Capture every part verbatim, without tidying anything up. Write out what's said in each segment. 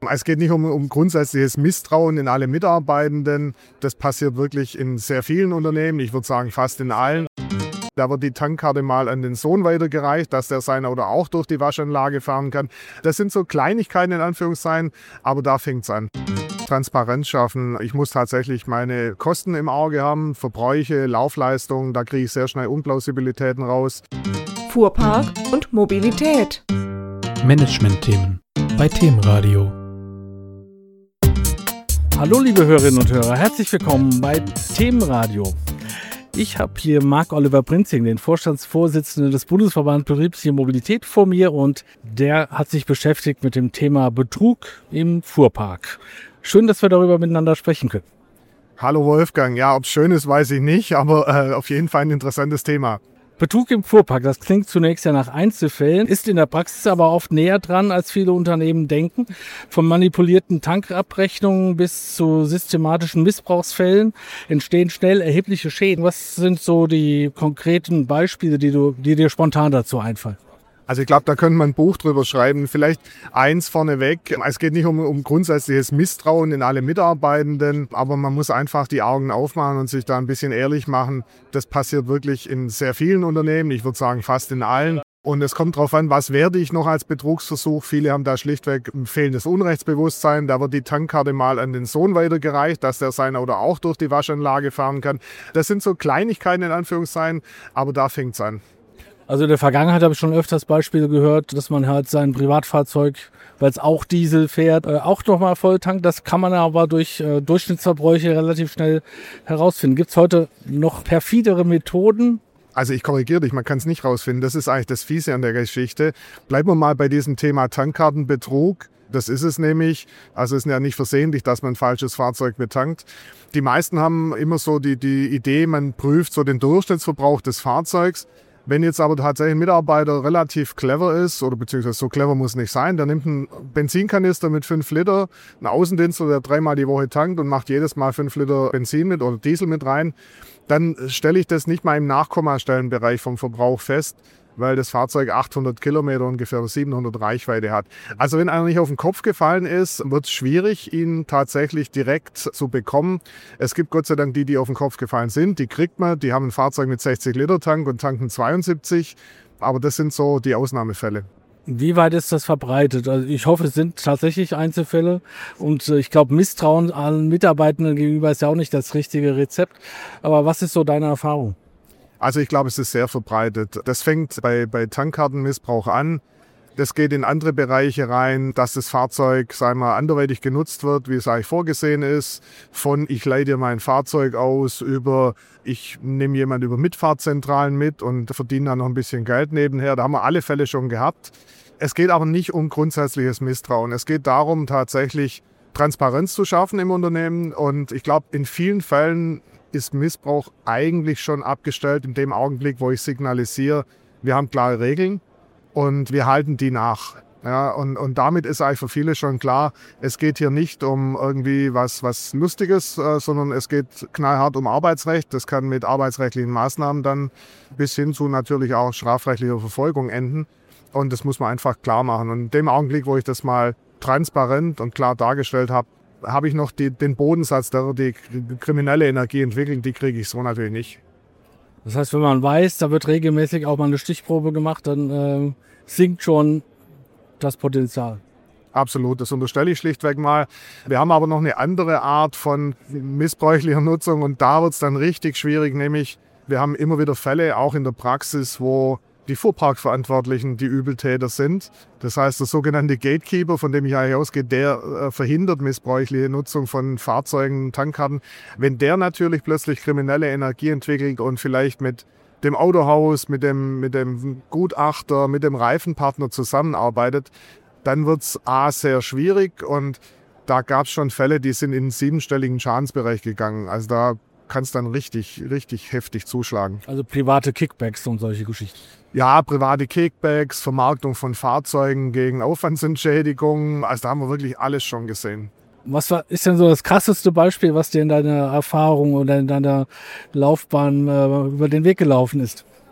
Es geht nicht um, um grundsätzliches Misstrauen in alle Mitarbeitenden. Das passiert wirklich in sehr vielen Unternehmen, ich würde sagen fast in allen. Da wird die Tankkarte mal an den Sohn weitergereicht, dass der sein Auto auch durch die Waschanlage fahren kann. Das sind so Kleinigkeiten in Anführungszeichen, aber da fängt es an. Transparenz schaffen. Ich muss tatsächlich meine Kosten im Auge haben, Verbräuche, Laufleistungen, da kriege ich sehr schnell Unplausibilitäten raus. Fuhrpark und Mobilität. Management-Themen bei Themenradio. Hallo liebe Hörerinnen und Hörer, herzlich willkommen bei Themenradio. Ich habe hier Marc-Oliver Prinzing, den Vorstandsvorsitzenden des Bundesverbands Betriebliche Mobilität vor mir, und der hat sich beschäftigt mit dem Thema Betrug im Fuhrpark. Schön, dass wir darüber miteinander sprechen können. Hallo Wolfgang, ja, ob es schön ist, weiß ich nicht, aber äh, auf jeden Fall ein interessantes Thema. Betrug im Fuhrpark, das klingt zunächst ja nach Einzelfällen, ist in der Praxis aber oft näher dran, als viele Unternehmen denken. Von manipulierten Tankabrechnungen bis zu systematischen Missbrauchsfällen entstehen schnell erhebliche Schäden. Was sind so die konkreten Beispiele, die, du, die dir spontan dazu einfallen? Also ich glaube, da könnte man ein Buch drüber schreiben. Vielleicht eins vorneweg. Es geht nicht um, um grundsätzliches Misstrauen in alle Mitarbeitenden, aber man muss einfach die Augen aufmachen und sich da ein bisschen ehrlich machen. Das passiert wirklich in sehr vielen Unternehmen, ich würde sagen fast in allen. Und es kommt darauf an, was werde ich noch als Betrugsversuch. Viele haben da schlichtweg ein fehlendes Unrechtsbewusstsein. Da wird die Tankkarte mal an den Sohn weitergereicht, dass der sein Auto auch durch die Waschanlage fahren kann. Das sind so Kleinigkeiten in Anführungszeichen, aber da fängt es an. Also in der Vergangenheit habe ich schon öfters Beispiele gehört, dass man halt sein Privatfahrzeug, weil es auch Diesel fährt, äh, auch nochmal voll tankt. Das kann man aber durch äh, Durchschnittsverbräuche relativ schnell herausfinden. Gibt es heute noch perfidere Methoden? Also ich korrigiere dich, man kann es nicht rausfinden. Das ist eigentlich das Fiese an der Geschichte. Bleiben wir mal bei diesem Thema Tankkartenbetrug. Das ist es nämlich. Also es ist ja nicht versehentlich, dass man ein falsches Fahrzeug betankt. Die meisten haben immer so die, die Idee, man prüft so den Durchschnittsverbrauch des Fahrzeugs. Wenn jetzt aber tatsächlich ein Mitarbeiter relativ clever ist, oder beziehungsweise so clever muss nicht sein, der nimmt einen Benzinkanister mit fünf Liter, einen Außendienstler, der dreimal die Woche tankt und macht jedes Mal fünf Liter Benzin mit oder Diesel mit rein, dann stelle ich das nicht mal im Nachkommastellenbereich vom Verbrauch fest, weil das Fahrzeug achthundert Kilometer, ungefähr siebenhundert Reichweite hat. Also wenn einer nicht auf den Kopf gefallen ist, wird es schwierig, ihn tatsächlich direkt zu bekommen. Es gibt Gott sei Dank die, die auf den Kopf gefallen sind, die kriegt man, die haben ein Fahrzeug mit sechzig Liter Tank und tanken zweiundsiebzig, aber das sind so die Ausnahmefälle. Wie weit ist das verbreitet? Also ich hoffe, es sind tatsächlich Einzelfälle, und ich glaube, Misstrauen an Mitarbeitenden gegenüber ist ja auch nicht das richtige Rezept. Aber was ist so deine Erfahrung? Also ich glaube, es ist sehr verbreitet. Das fängt bei, bei Tankkartenmissbrauch an. Das geht in andere Bereiche rein, dass das Fahrzeug, sagen wir, anderweitig genutzt wird, wie es eigentlich vorgesehen ist. Von ich leihe dir mein Fahrzeug aus, über ich nehme jemanden über Mitfahrzentralen mit und verdiene dann noch ein bisschen Geld nebenher. Da haben wir alle Fälle schon gehabt. Es geht aber nicht um grundsätzliches Misstrauen. Es geht darum, tatsächlich Transparenz zu schaffen im Unternehmen. Und ich glaube, in vielen Fällen ist Missbrauch eigentlich schon abgestellt in dem Augenblick, wo ich signalisiere, wir haben klare Regeln und wir halten die nach. Ja, und, und damit ist eigentlich für viele schon klar, es geht hier nicht um irgendwie was, was Lustiges, äh, sondern es geht knallhart um Arbeitsrecht. Das kann mit arbeitsrechtlichen Maßnahmen dann bis hin zu natürlich auch strafrechtlicher Verfolgung enden. Und das muss man einfach klar machen. Und in dem Augenblick, wo ich das mal transparent und klar dargestellt habe, habe ich noch die, den Bodensatz, der die kriminelle Energie entwickelt, die kriege ich so natürlich nicht. Das heißt, wenn man weiß, da wird regelmäßig auch mal eine Stichprobe gemacht, dann äh, sinkt schon das Potenzial. Absolut, das unterstelle ich schlichtweg mal. Wir haben aber noch eine andere Art von missbräuchlicher Nutzung, und da wird es dann richtig schwierig, nämlich wir haben immer wieder Fälle, auch in der Praxis, wo die Fuhrparkverantwortlichen die Übeltäter sind. Das heißt, der sogenannte Gatekeeper, von dem ich eigentlich ausgehe, der äh, verhindert missbräuchliche Nutzung von Fahrzeugen, Tankkarten. Wenn der natürlich plötzlich kriminelle Energie entwickelt und vielleicht mit dem Autohaus, mit dem, mit dem Gutachter, mit dem Reifenpartner zusammenarbeitet, dann wird es A sehr schwierig, und da gab es schon Fälle, die sind in den siebenstelligen Schadensbereich gegangen. Also da kann es dann richtig, richtig heftig zuschlagen. Also private Kickbacks und solche Geschichten. Ja, private Kickbacks, Vermarktung von Fahrzeugen gegen Aufwandsentschädigungen. Also da haben wir wirklich alles schon gesehen. Was war, ist denn so das krasseste Beispiel, was dir in deiner Erfahrung oder in deiner Laufbahn äh, über den Weg gelaufen ist?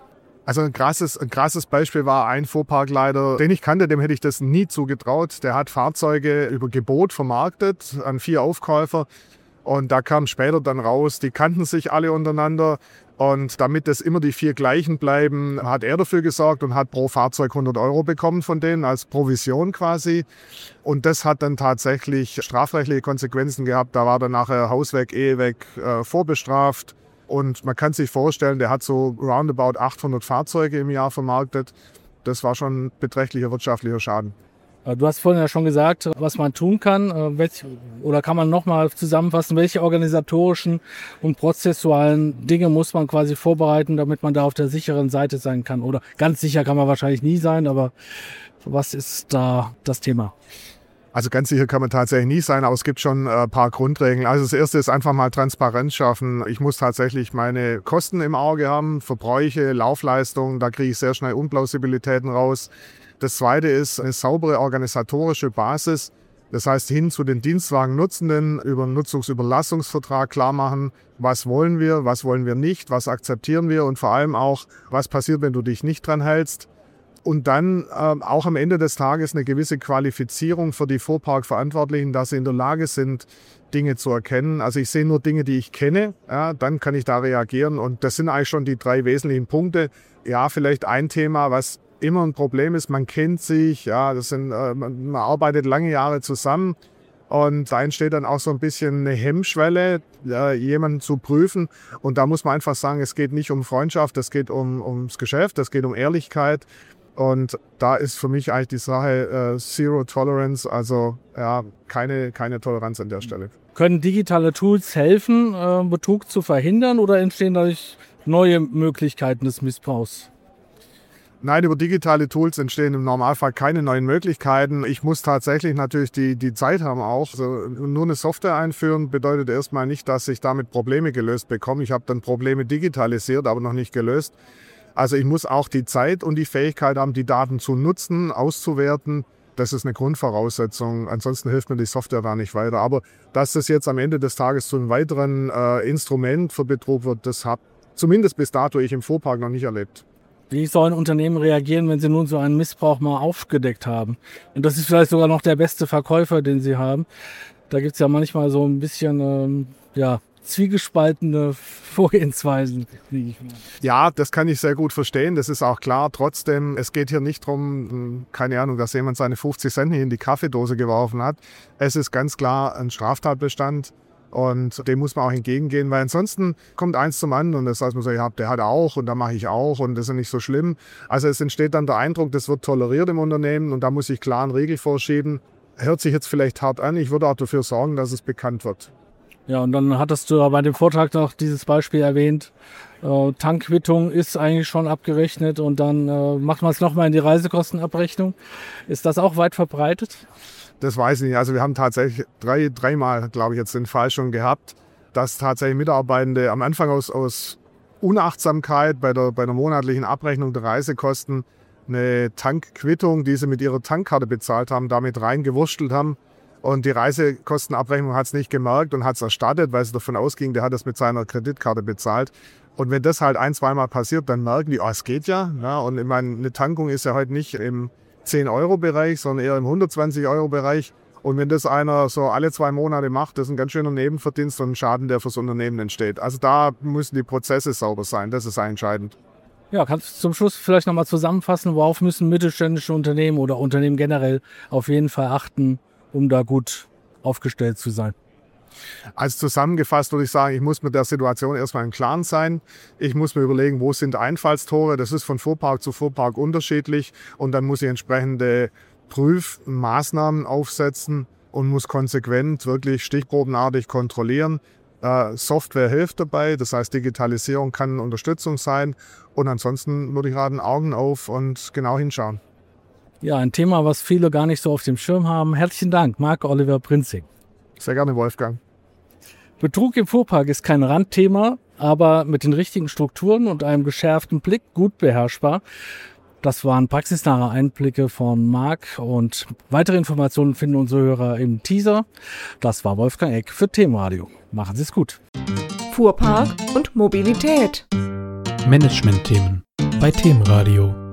Also ein krasses, ein krasses Beispiel war ein Fuhrparkleiter, den ich kannte, dem hätte ich das nie zugetraut. Der hat Fahrzeuge über Gebot vermarktet an vier Aufkäufer. Und da kam später dann raus, die kannten sich alle untereinander. Und damit das immer die vier gleichen bleiben, hat er dafür gesorgt und hat pro Fahrzeug hundert Euro bekommen von denen als Provision quasi. Und das hat dann tatsächlich strafrechtliche Konsequenzen gehabt. Da war dann nachher Haus weg, Ehe weg, äh, vorbestraft. Und man kann sich vorstellen, der hat so roundabout achthundert Fahrzeuge im Jahr vermarktet. Das war schon ein beträchtlicher wirtschaftlicher Schaden. Du hast vorhin ja schon gesagt, was man tun kann. Welch, oder kann man nochmal zusammenfassen, welche organisatorischen und prozessualen Dinge muss man quasi vorbereiten, damit man da auf der sicheren Seite sein kann? Oder ganz sicher kann man wahrscheinlich nie sein, aber was ist da das Thema? Also ganz sicher kann man tatsächlich nie sein, aber es gibt schon ein paar Grundregeln. Also das erste ist einfach mal Transparenz schaffen. Ich muss tatsächlich meine Kosten im Auge haben, Verbräuche, Laufleistungen, da kriege ich sehr schnell Unplausibilitäten raus. Das zweite ist eine saubere organisatorische Basis. Das heißt, hin zu den Dienstwagennutzenden über einen Nutzungsüberlassungsvertrag klar machen, was wollen wir, was wollen wir nicht, was akzeptieren wir und vor allem auch, was passiert, wenn du dich nicht dran hältst. Und dann äh, auch am Ende des Tages eine gewisse Qualifizierung für die Fuhrparkverantwortlichen, dass sie in der Lage sind, Dinge zu erkennen. Also ich sehe nur Dinge, die ich kenne, ja, dann kann ich da reagieren. Und das sind eigentlich schon die drei wesentlichen Punkte. Ja, vielleicht ein Thema, was immer ein Problem ist, man kennt sich, ja, das sind, äh, man, man arbeitet lange Jahre zusammen. Und da entsteht dann auch so ein bisschen eine Hemmschwelle, äh, jemanden zu prüfen. Und da muss man einfach sagen, es geht nicht um Freundschaft, es geht um, ums Geschäft, es geht um Ehrlichkeit. Und da ist für mich eigentlich die Sache äh, Zero Tolerance, also ja, keine, keine Toleranz an der Stelle. Können digitale Tools helfen, äh, Betrug zu verhindern oder entstehen dadurch neue Möglichkeiten des Missbrauchs? Nein, über digitale Tools entstehen im Normalfall keine neuen Möglichkeiten. Ich muss tatsächlich natürlich die, die Zeit haben auch. Also nur eine Software einführen bedeutet erstmal nicht, dass ich damit Probleme gelöst bekomme. Ich habe dann Probleme digitalisiert, aber noch nicht gelöst. Also ich muss auch die Zeit und die Fähigkeit haben, die Daten zu nutzen, auszuwerten. Das ist eine Grundvoraussetzung. Ansonsten hilft mir die Software da nicht weiter. Aber dass das jetzt am Ende des Tages zu einem weiteren äh, Instrument für Betrug wird, das habe zumindest bis dato ich im Fuhrpark noch nicht erlebt. Wie sollen Unternehmen reagieren, wenn sie nun so einen Missbrauch mal aufgedeckt haben? Und das ist vielleicht sogar noch der beste Verkäufer, den sie haben. Da gibt es ja manchmal so ein bisschen ähm, ja, zwiegespaltene Vorgehensweisen. Ja, das kann ich sehr gut verstehen. Das ist auch klar. Trotzdem, es geht hier nicht darum, keine Ahnung, dass jemand seine fünfzig Cent in die Kaffeedose geworfen hat. Es ist ganz klar ein Straftatbestand. Und dem muss man auch entgegengehen, weil ansonsten kommt eins zum anderen. Das heißt, man sagt, ja, der hat auch und da mache ich auch und das ist nicht so schlimm. Also es entsteht dann der Eindruck, das wird toleriert im Unternehmen und da muss ich klar einen Riegel vorschieben. Hört sich jetzt vielleicht hart an, ich würde auch dafür sorgen, dass es bekannt wird. Ja, und dann hattest du bei dem Vortrag noch dieses Beispiel erwähnt. Äh, Tankquittung ist eigentlich schon abgerechnet und dann äh, macht man es nochmal in die Reisekostenabrechnung. Ist das auch weit verbreitet? Das weiß ich nicht. Also wir haben tatsächlich drei, dreimal, glaube ich, jetzt den Fall schon gehabt, dass tatsächlich Mitarbeitende am Anfang aus, aus Unachtsamkeit bei der, bei der monatlichen Abrechnung der Reisekosten eine Tankquittung, die sie mit ihrer Tankkarte bezahlt haben, damit reingewurstelt haben. Und die Reisekostenabrechnung hat es nicht gemerkt und hat es erstattet, weil sie davon ausging, der hat das mit seiner Kreditkarte bezahlt. Und wenn das halt ein-, zweimal passiert, dann merken die, oh, es geht ja. ja und ich meine, eine Tankung ist ja heute nicht im zehn-Euro-Bereich, sondern eher im hundertzwanzig-Euro-Bereich. Und wenn das einer so alle zwei Monate macht, das ist ein ganz schöner Nebenverdienst und ein Schaden, der fürs Unternehmen entsteht. Also da müssen die Prozesse sauber sein, das ist entscheidend. Ja, kannst du zum Schluss vielleicht nochmal zusammenfassen, worauf müssen mittelständische Unternehmen oder Unternehmen generell auf jeden Fall achten, um da gut aufgestellt zu sein? Also zusammengefasst würde ich sagen, ich muss mit der Situation erstmal im Klaren sein. Ich muss mir überlegen, wo sind Einfallstore. Das ist von Fuhrpark zu Fuhrpark unterschiedlich. Und dann muss ich entsprechende Prüfmaßnahmen aufsetzen und muss konsequent, wirklich stichprobenartig kontrollieren. Äh, Software hilft dabei, das heißt Digitalisierung kann Unterstützung sein. Und ansonsten würde ich raten, Augen auf und genau hinschauen. Ja, ein Thema, was viele gar nicht so auf dem Schirm haben. Herzlichen Dank, Marc-Oliver Prinzing. Sehr gerne, Wolfgang. Betrug im Fuhrpark ist kein Randthema, aber mit den richtigen Strukturen und einem geschärften Blick gut beherrschbar. Das waren praxisnahe Einblicke von Marc und weitere Informationen finden unsere Hörer im Teaser. Das war Wolfgang Eck für Themenradio. Machen Sie es gut. Fuhrpark und Mobilität. Management-Themen bei Themenradio.